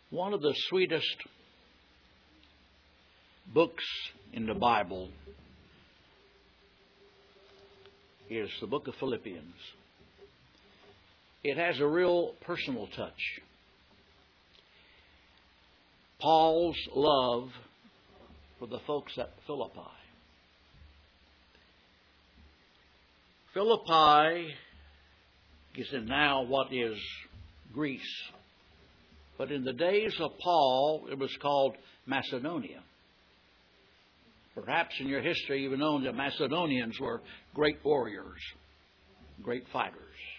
One of the sweetest books in the Bible is the book of Philippians. It has a real personal touch. Paul's love for the folks at Philippi. Philippi is now what is Greece. But in the days of Paul, it was called Macedonia. Perhaps in your history you've known that Macedonians were great warriors, great fighters.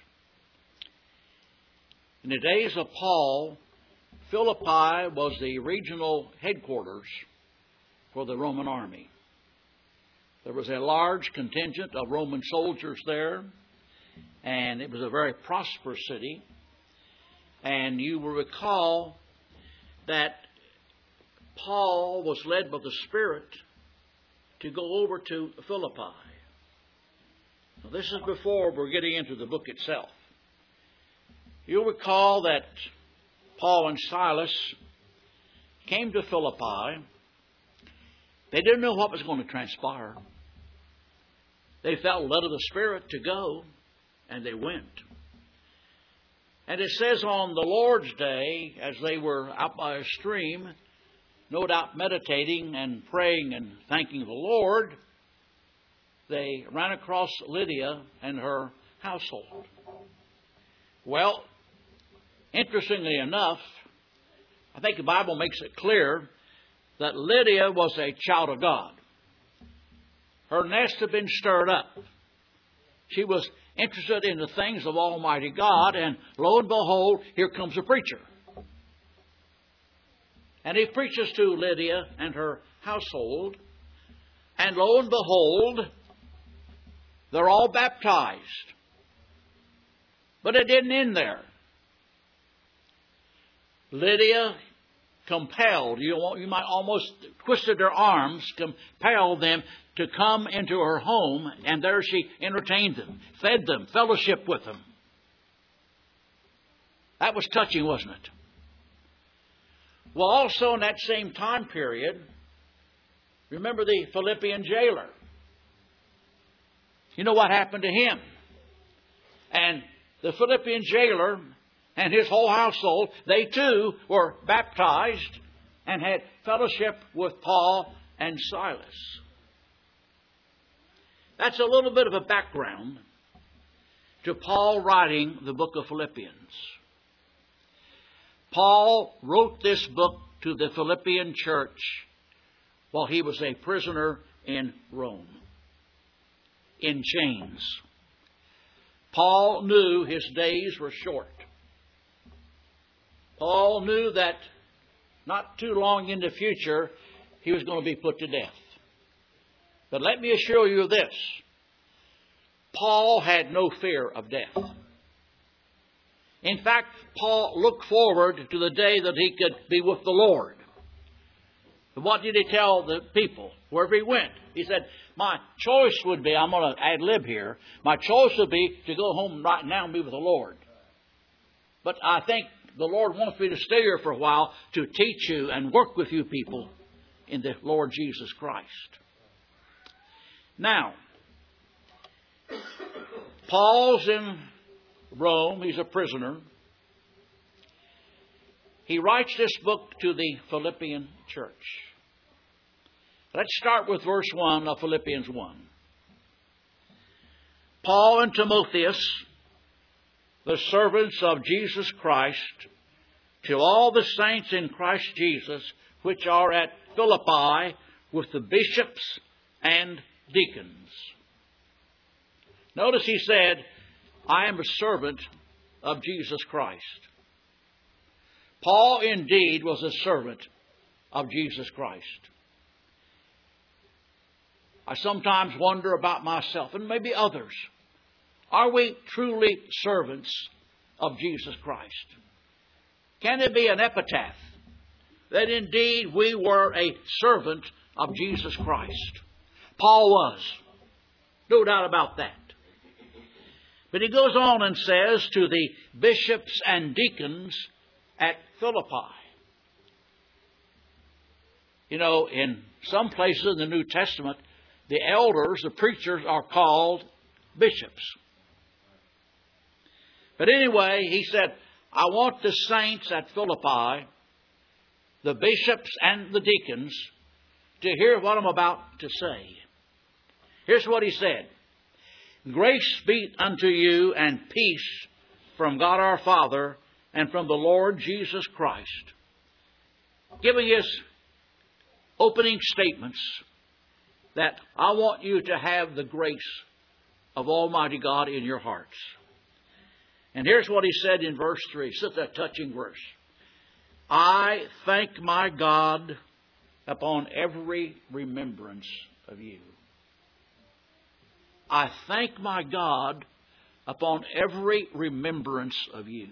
In the days of Paul, Philippi was the regional headquarters for the Roman army. There was a large contingent of Roman soldiers there, and it was a very prosperous city. And you will recall that Paul was led by the Spirit to go over to Philippi. Now, this is before we're getting into the book itself. You'll recall that Paul and Silas came to Philippi. They didn't know what was going to transpire. They felt led of the Spirit to go, and they went. And it says on the Lord's Day, as they were out by a stream, no doubt meditating and praying and thanking the Lord, they ran across Lydia and her household. Well, interestingly enough, I think the Bible makes it clear that Lydia was a child of God. Her nest had been stirred up. She was interested in the things of Almighty God, and lo and behold, here comes a preacher. And he preaches to Lydia and her household, and lo and behold, they're all baptized. But it didn't end there. Lydia compelled, you might almost twisted their arms, compelled them to come into her home, and there she entertained them, fed them, fellowship with them. That was touching, wasn't it? Well, also in that same time period, remember the Philippian jailer. You know what happened to him? And the Philippian jailer and his whole household, they too were baptized and had fellowship with Paul and Silas. That's a little bit of a background to Paul writing the book of Philippians. Paul wrote this book to the Philippian church while he was a prisoner in Rome, in chains. Paul knew his days were short. Paul knew that not too long in the future he was going to be put to death. But let me assure you this. Paul had no fear of death. In fact, Paul looked forward to the day that he could be with the Lord. And what did he tell the people wherever he went? He said, my choice would be, I'm going to ad lib here, my choice would be to go home right now and be with the Lord. But I think the Lord wants me to stay here for a while to teach you and work with you people in the Lord Jesus Christ. Now, Paul's in Rome. He's a prisoner. He writes this book to the Philippian church. Let's start with verse 1 of Philippians 1. Paul and Timotheus, the servants of Jesus Christ, to all the saints in Christ Jesus, which are at Philippi, with the bishops and deacons. Notice he said, I am a servant of Jesus Christ. Paul indeed was a servant of Jesus Christ. I sometimes wonder about myself and maybe others. Are we truly servants of Jesus Christ? Can it be an epitaph that indeed we were a servant of Jesus Christ? Paul was. No doubt about that. But he goes on and says to the bishops and deacons at Philippi. You know, in some places in the New Testament, the elders, the preachers, are called bishops. But anyway, he said, I want the saints at Philippi, the bishops and the deacons, to hear what I'm about to say. Here's what he said. Grace be unto you and peace from God our Father and from the Lord Jesus Christ. Giving his opening statements that I want you to have the grace of Almighty God in your hearts. And here's what he said in verse 3. Such a touching verse. I thank my God upon every remembrance of you. I thank my God upon every remembrance of you.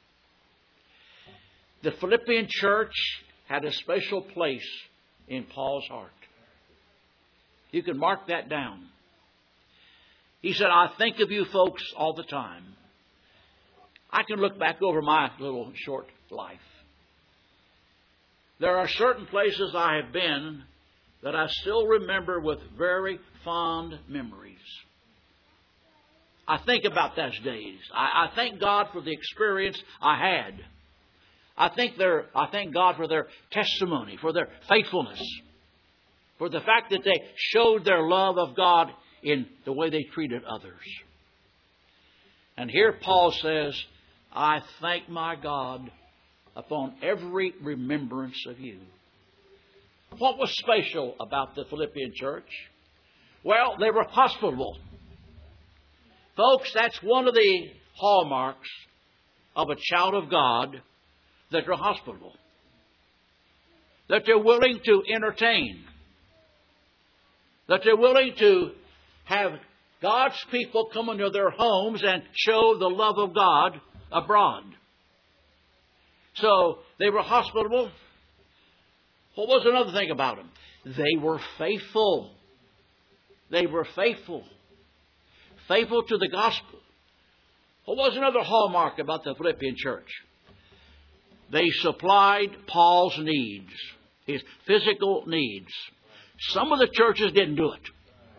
The Philippian church had a special place in Paul's heart. You can mark that down. He said, I think of you folks all the time. I can look back over my little short life. There are certain places I have been that I still remember with very fond memories. I think about those days. I thank God for the experience I had. I thank God for their testimony, for their faithfulness, for the fact that they showed their love of God in the way they treated others. And here Paul says, I thank my God upon every remembrance of you. What was special about the Philippian church? Well, they were hospitable. Folks, that's one of the hallmarks of a child of God, that they're hospitable. That they're willing to entertain. That they're willing to have God's people come into their homes and show the love of God abroad. So they were hospitable. What was another thing about them? They were faithful. They were faithful. Faithful to the gospel. What was another hallmark about the Philippian church? They supplied Paul's needs, his physical needs. Some of the churches didn't do it.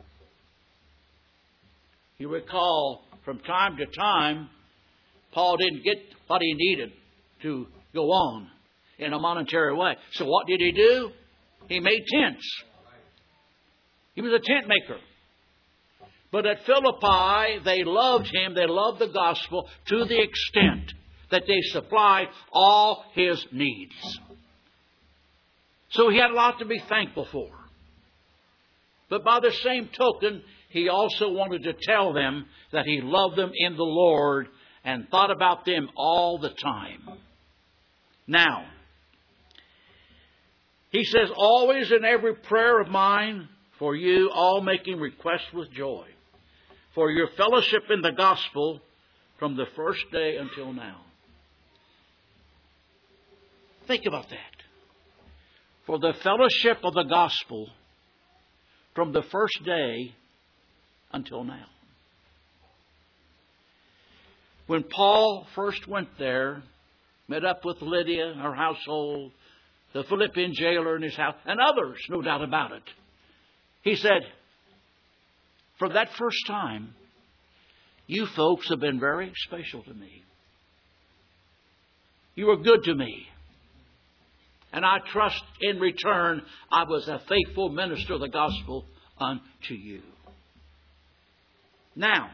You recall, from time to time, Paul didn't get what he needed to go on in a monetary way. So what did he do? He made tents. He was a tent maker. But at Philippi, they loved him. They loved the gospel to the extent that they supplied all his needs. So he had a lot to be thankful for. But by the same token, he also wanted to tell them that he loved them in the Lord and thought about them all the time. Now, he says, always in every prayer of mine for you, all making requests with joy, for your fellowship in the gospel from the first day until now. Think about that. For the fellowship of the gospel from the first day until now. When Paul first went there, met up with Lydia, her household, the Philippian jailer in his house, and others, no doubt about it, he said, for that first time, you folks have been very special to me. You were good to me. And I trust in return I was a faithful minister of the gospel unto you. Now,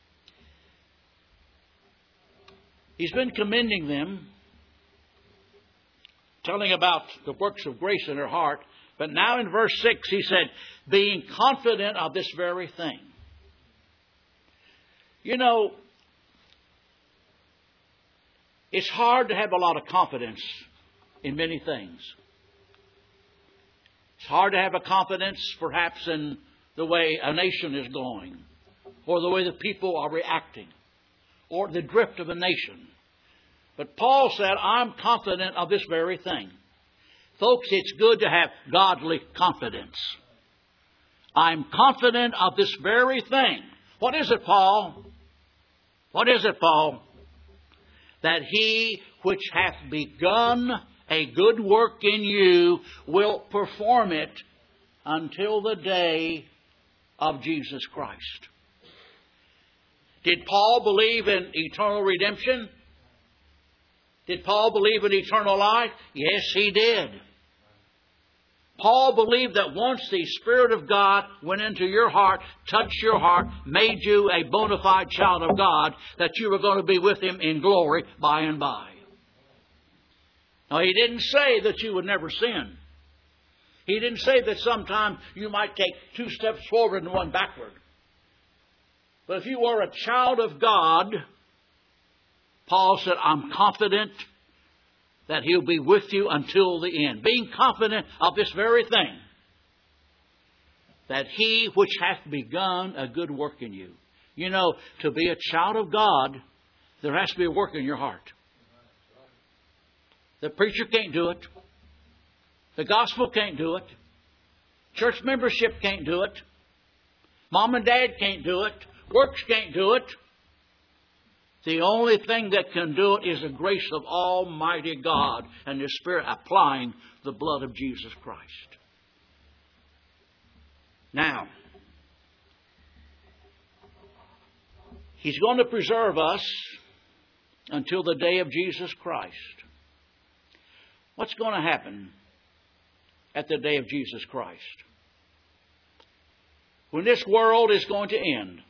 he's been commending them, telling about the works of grace in their heart. But now in verse 6 he said, being confident of this very thing. You know, it's hard to have a lot of confidence in many things. It's hard to have a confidence perhaps in the way a nation is going, or the way the people are reacting, or the drift of a nation. But Paul said, I'm confident of this very thing. Folks, it's good to have godly confidence. I'm confident of this very thing. What is it, Paul? What is it, Paul? That he which hath begun a good work in you will perform it until the day of Jesus Christ. Did Paul believe in eternal redemption? Did Paul believe in eternal life? Yes, he did. Paul believed that once the Spirit of God went into your heart, touched your heart, made you a bona fide child of God, that you were going to be with Him in glory by and by. Now, he didn't say that you would never sin. He didn't say that sometime you might take 2 steps forward and 1 backward. But if you are a child of God, Paul said, I'm confident that He'll be with you until the end. Being confident of this very thing, that He which hath begun a good work in you. You know, to be a child of God, there has to be a work in your heart. The preacher can't do it. The gospel can't do it. Church membership can't do it. Mom and Dad can't do it. Works can't do it. The only thing that can do it is the grace of Almighty God and the Spirit applying the blood of Jesus Christ. Now, He's going to preserve us until the day of Jesus Christ. What's going to happen at the day of Jesus Christ? When this world is going to end.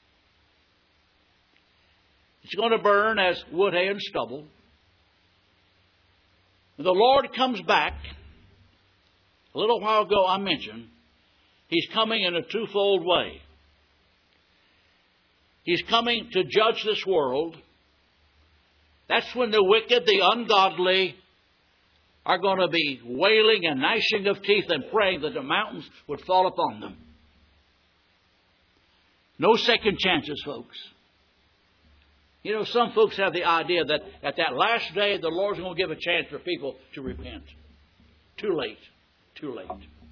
It's going to burn as wood, hay, and stubble. When the Lord comes back, a little while ago I mentioned, He's coming in a twofold way. He's coming to judge this world. That's when the wicked, the ungodly, are going to be wailing and gnashing of teeth and praying that the mountains would fall upon them. No second chances, folks. You know, some folks have the idea that at that last day, the Lord's going to give a chance for people to repent. Too late. Too late.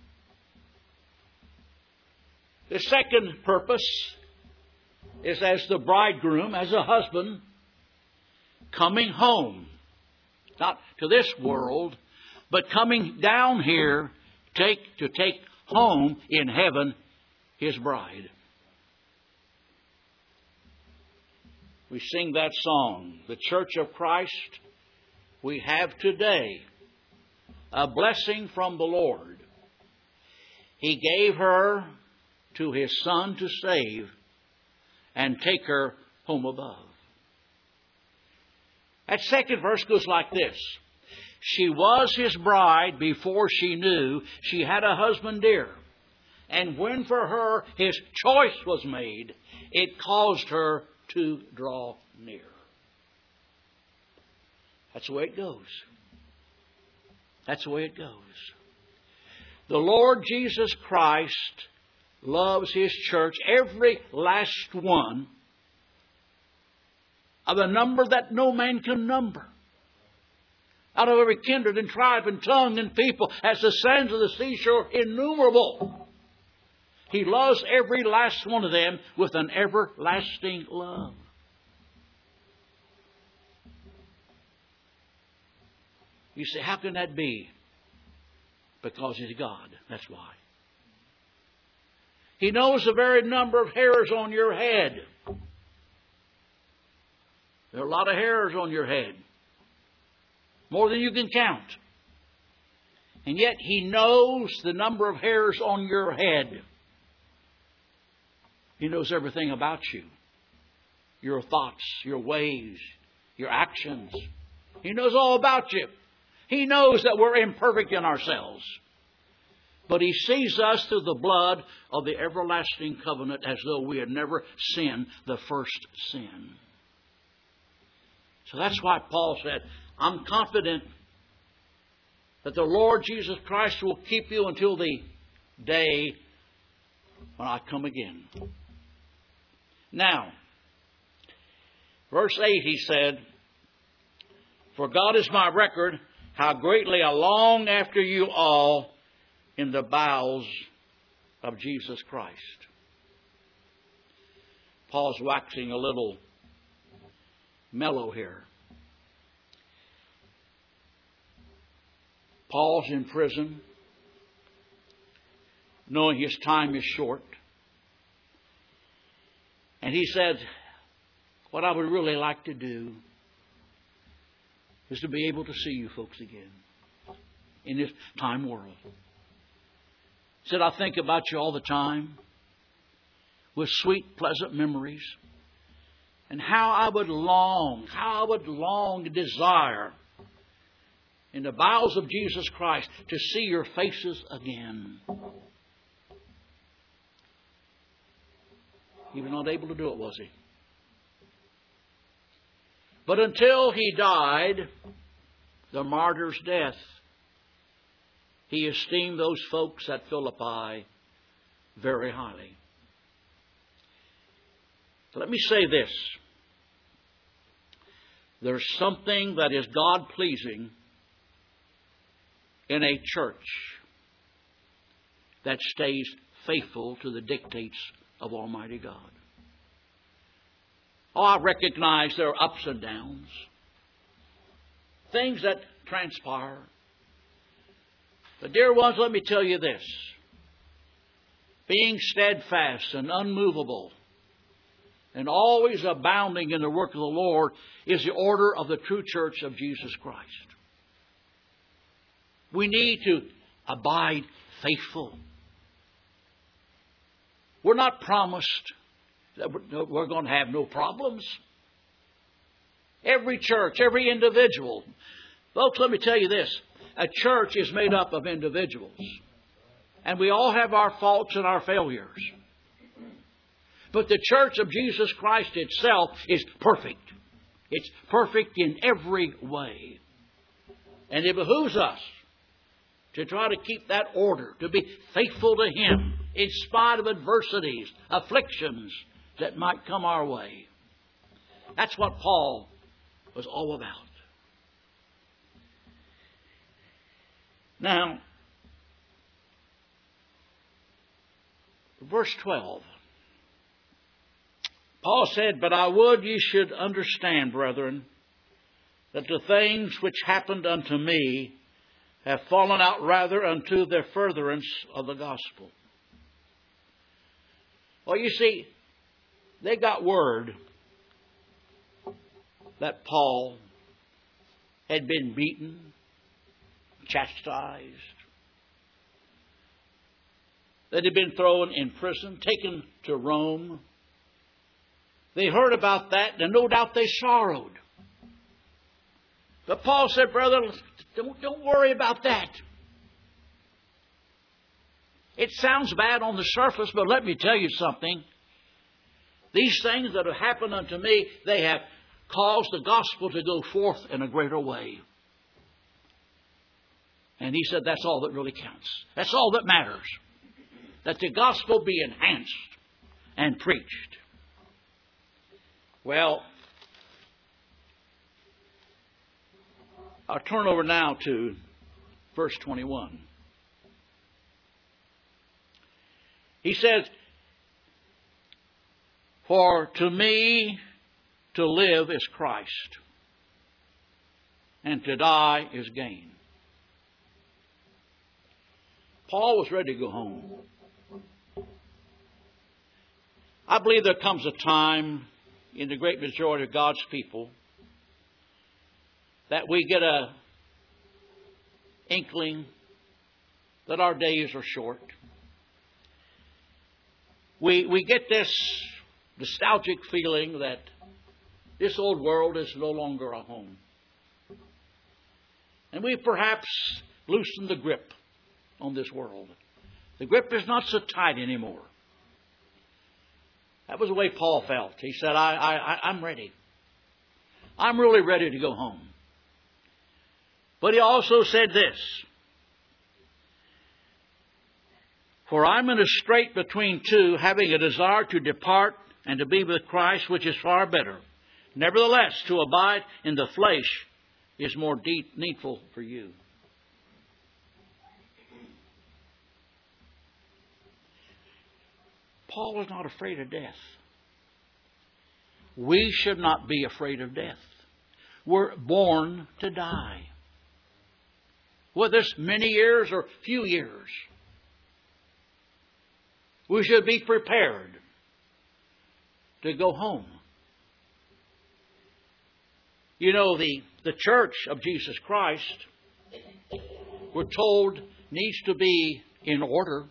The second purpose is as the bridegroom, as a husband, coming home. Not to this world, but coming down here to take home in heaven His bride. We sing that song, the Church of Christ we have today, a blessing from the Lord. He gave her to His Son to save and take her home above. That second verse goes like this. She was His bride before she knew she had a husband dear. And when for her His choice was made, it caused her to draw near. That's the way it goes. That's the way it goes. The Lord Jesus Christ loves His church, every last one, of a number that no man can number. Out of every kindred and tribe and tongue and people, as the sands of the seashore, innumerable. He loves every last one of them with an everlasting love. You say, how can that be? Because He's God. That's why. He knows the very number of hairs on your head. There are a lot of hairs on your head. More than you can count. And yet He knows the number of hairs on your head. He knows everything about you. Your thoughts, your ways, your actions. He knows all about you. He knows that we're imperfect in ourselves. But He sees us through the blood of the everlasting covenant as though we had never sinned the first sin. So that's why Paul said, I'm confident that the Lord Jesus Christ will keep you until the day when I come again. Now, verse 8 he said, for God is my record, how greatly I long after you all in the bowels of Jesus Christ. Paul's waxing a little mellow here. Paul's in prison, knowing his time is short. And he said, what I would really like to do is to be able to see you folks again in this time world. He said, I think about you all the time with sweet, pleasant memories. And how I would long and desire in the bowels of Jesus Christ to see your faces again. He was not able to do it, was he? But until he died, the martyr's death, he esteemed those folks at Philippi very highly. Let me say this. There's something that is God-pleasing in a church that stays faithful to the dictates of Almighty God. Oh, I recognize there are ups and downs, things that transpire. But dear ones, let me tell you this. Being steadfast and unmovable and always abounding in the work of the Lord is the order of the true church of Jesus Christ. We need to abide faithful. We're not promised that we're going to have no problems. Every church, every individual. Folks, let me tell you this. A church is made up of individuals. And we all have our faults and our failures. But the church of Jesus Christ itself is perfect. It's perfect in every way. And it behooves us to try to keep that order, to be faithful to Him in spite of adversities, afflictions that might come our way. That's what Paul was all about. Now, verse 12. Paul said, But I would ye should understand, brethren, that the things which happened unto me have fallen out rather unto the furtherance of the gospel. Well, you see, they got word that Paul had been beaten, chastised, that he'd been thrown in prison, taken to Rome. They heard about that, and no doubt they sorrowed. But Paul said, brother, don't worry about that. It sounds bad on the surface, but let me tell you something. These things that have happened unto me, they have caused the gospel to go forth in a greater way. And he said that's all that really counts. That's all that matters. That the gospel be enhanced and preached. Well, I'll turn over now to verse 21. He says, For to me to live is Christ, and to die is gain. Paul was ready to go home. I believe there comes a time in the great majority of God's people that we get a inkling that our days are short. We get this nostalgic feeling that this old world is no longer a home. And we perhaps loosen the grip on this world. The grip is not so tight anymore. That was the way Paul felt. He said, I'm ready. I'm really ready to go home. But he also said this, For I'm in a strait between two, having a desire to depart and to be with Christ, which is far better. Nevertheless, to abide in the flesh is more needful for you. Paul was not afraid of death. We should not be afraid of death. We're born to die. whether it's many years or few years. We should be prepared to go home. You know, the church of Jesus Christ, we're told, needs to be in order.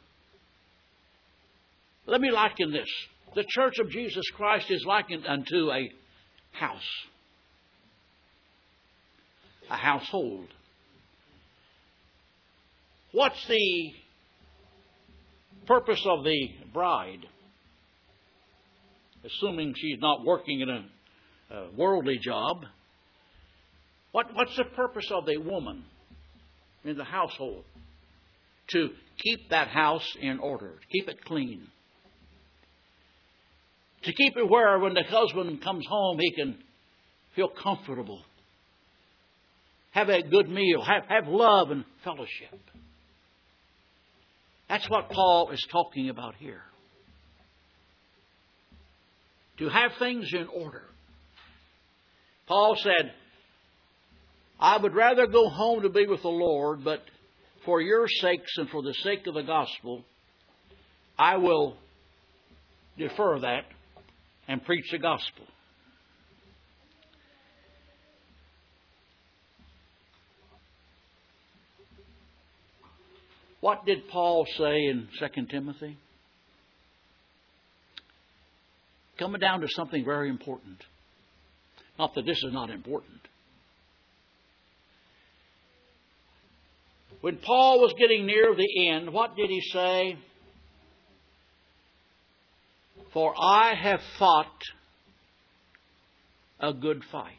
Let me liken this. The church of Jesus Christ is likened unto a house. A household. What's the purpose of the bride? Assuming she's not working in a worldly job. What's the purpose of the woman in the household? To keep that house in order. Keep it clean. To keep it where when the husband comes home he can feel comfortable. Have a good meal. Have love and fellowship. That's what Paul is talking about here. To have things in order. Paul said, I would rather go home to be with the Lord, but for your sakes and for the sake of the gospel, I will defer that and preach the gospel. What did Paul say in 2 Timothy? Coming down to something very important. Not that this is not important. When Paul was getting near the end, what did he say? For I have fought a good fight.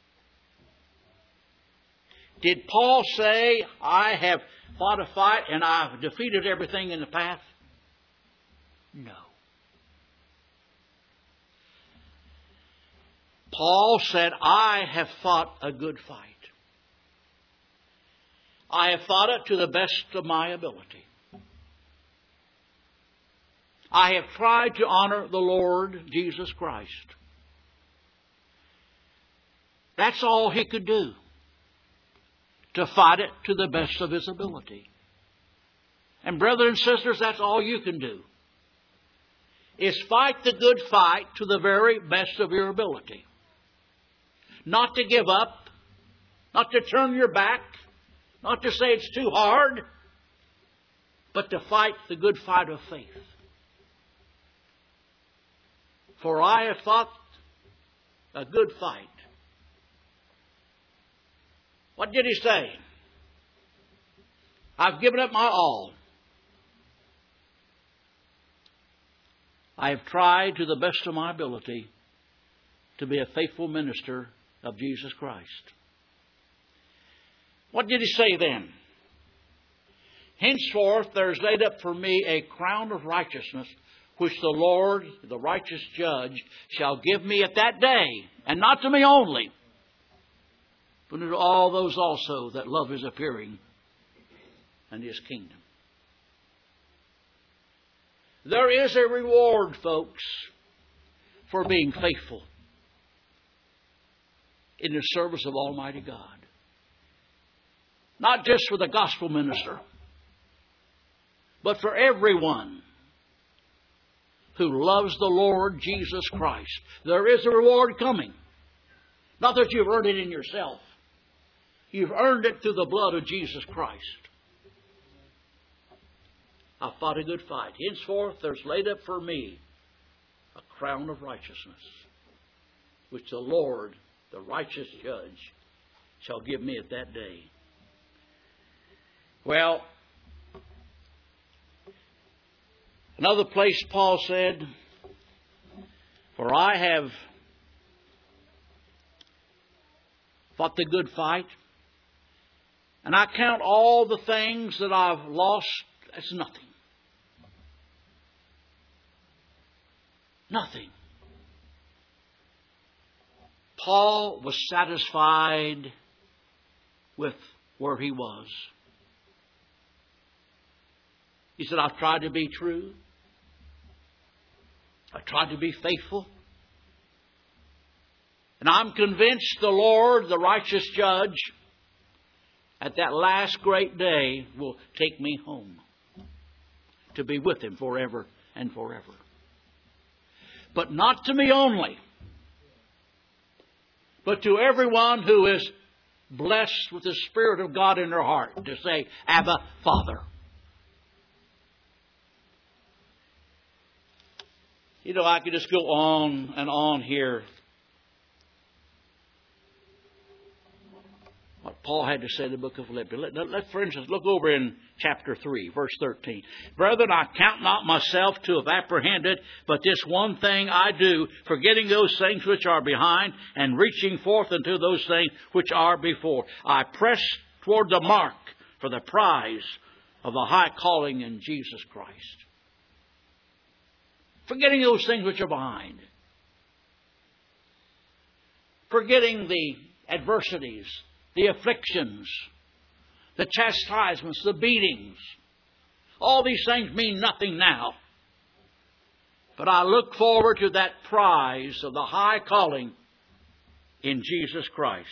Did Paul say, I have fought a fight and I've defeated everything in the path? No. Paul said, I have fought a good fight. I have fought it to the best of my ability. I have tried to honor the Lord Jesus Christ. That's all he could do. To fight it to the best of his ability. And brothers and sisters, that's all you can do. Is fight the good fight to the very best of your ability. Not to give up. Not to turn your back. Not to say it's too hard. But to fight the good fight of faith. For I have fought a good fight. What did he say? I've given up my all. I have tried to the best of my ability to be a faithful minister of Jesus Christ. What did he say then? Henceforth there is laid up for me a crown of righteousness, which the Lord, the righteous judge, shall give me at that day, and not to me only, but to all those also that love his appearing and his kingdom. There is a reward, folks, for being faithful in the service of Almighty God. Not just for the gospel minister, but for everyone who loves the Lord Jesus Christ. There is a reward coming. Not that you've earned it in yourself. You've earned it through the blood of Jesus Christ. I've fought a good fight. Henceforth there's laid up for me a crown of righteousness, which the Lord, the righteous judge, shall give me at that day. Well, another place Paul said, for I have fought the good fight, and I count all the things that I've lost as nothing. Nothing. Paul was satisfied with where he was. He said, I've tried to be true. I've tried to be faithful. And I'm convinced the Lord, the righteous judge, at that last great day will take me home to be with Him forever and forever. But not to me only, but to everyone who is blessed with the Spirit of God in their heart to say, Abba, Father. You know, I could just go on and on here. What Paul had to say in the book of Philippians. For instance, look over in chapter 3, verse 13. Brethren, I count not myself to have apprehended, but this one thing I do, forgetting those things which are behind, and reaching forth unto those things which are before. I press toward the mark for the prize of the high calling in Jesus Christ. Forgetting those things which are behind. Forgetting the adversities, the afflictions, the chastisements, the beatings. All these things mean nothing now. But I look forward to that prize of the high calling in Jesus Christ.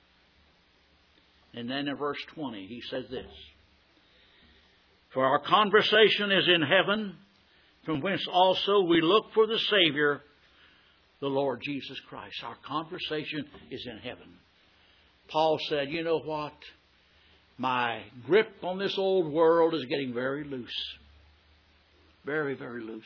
And then in verse 20 he says this. For our conversation is in heaven, from whence also we look for the Savior, the Lord Jesus Christ. Our conversation is in heaven. Paul said, you know what? My grip on this old world is getting very loose. Very, very loose.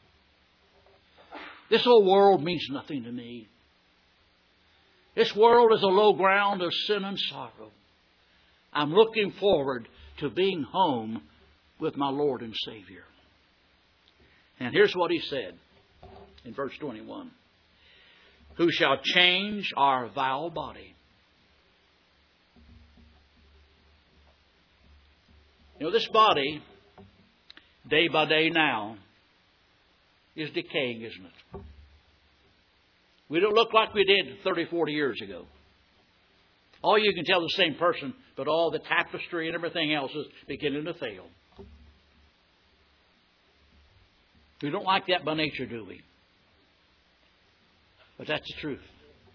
This old world means nothing to me. This world is a low ground of sin and sorrow. I'm looking forward to being home with my Lord and Savior. And here's what he said in verse 21. Who shall change our vile body. You know, this body, day by day now, is decaying, isn't it? We don't look like we did 30, 40 years ago. All you can tell the same person, but all the tapestry and everything else is beginning to fail. We don't like that by nature, do we? But that's the truth.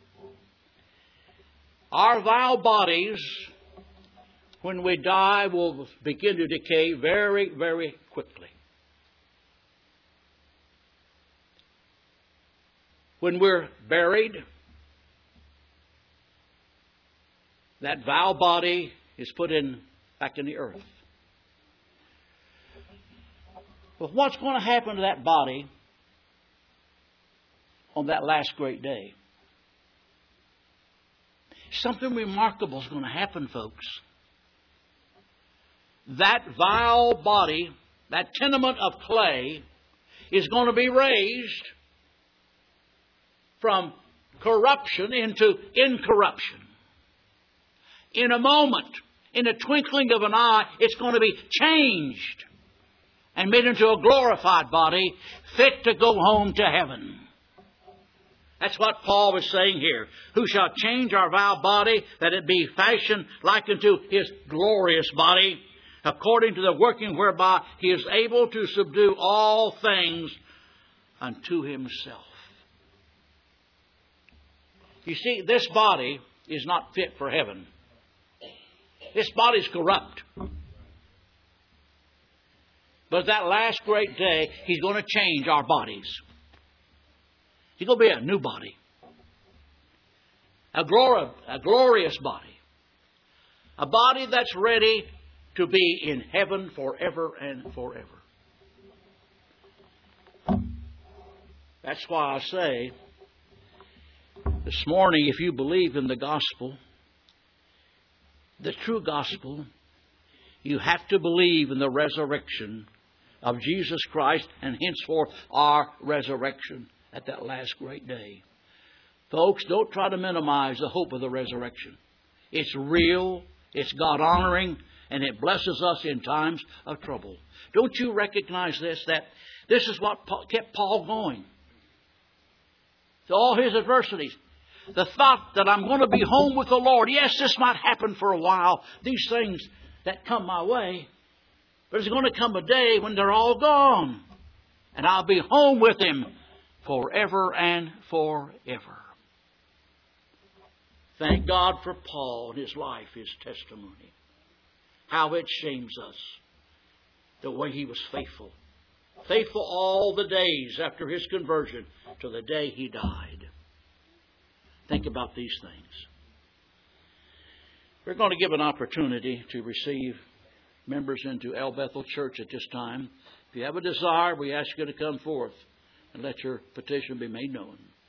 Our vile bodies, when we die, will begin to decay very, very quickly. When we're buried, that vile body is put back in the earth. But what's going to happen to that body on that last great day? Something remarkable is going to happen, folks. That vile body, that tenement of clay, is going to be raised from corruption into incorruption. In a moment, in a twinkling of an eye, it's going to be changed and made into a glorified body, fit to go home to heaven. That's what Paul was saying here. Who shall change our vile body, that it be fashioned like unto His glorious body, according to the working whereby He is able to subdue all things unto Himself. You see, this body is not fit for heaven. This body is corrupt. But that last great day, He's going to change our bodies. He's going to be a new body. A glorious body. A body that's ready to be in heaven forever and forever. That's why I say, this morning, if you believe in the gospel, the true gospel, you have to believe in the resurrection of Jesus Christ and henceforth our resurrection at that last great day. Folks, don't try to minimize the hope of the resurrection. It's real, it's God-honoring, and it blesses us in times of trouble. Don't you recognize this? That this is what kept Paul going. To all his adversities. The thought that I'm going to be home with the Lord. Yes, this might happen for a while. These things that come my way. But there's going to come a day when they're all gone. And I'll be home with Him forever and forever. Thank God for Paul and his life, his testimony. how it shames us the way he was faithful. Faithful all the days after his conversion to the day he died. Think about these things. We're going to give an opportunity to receive members into El Bethel Church at this time. If you have a desire, we ask you to come forth and let your petition be made known.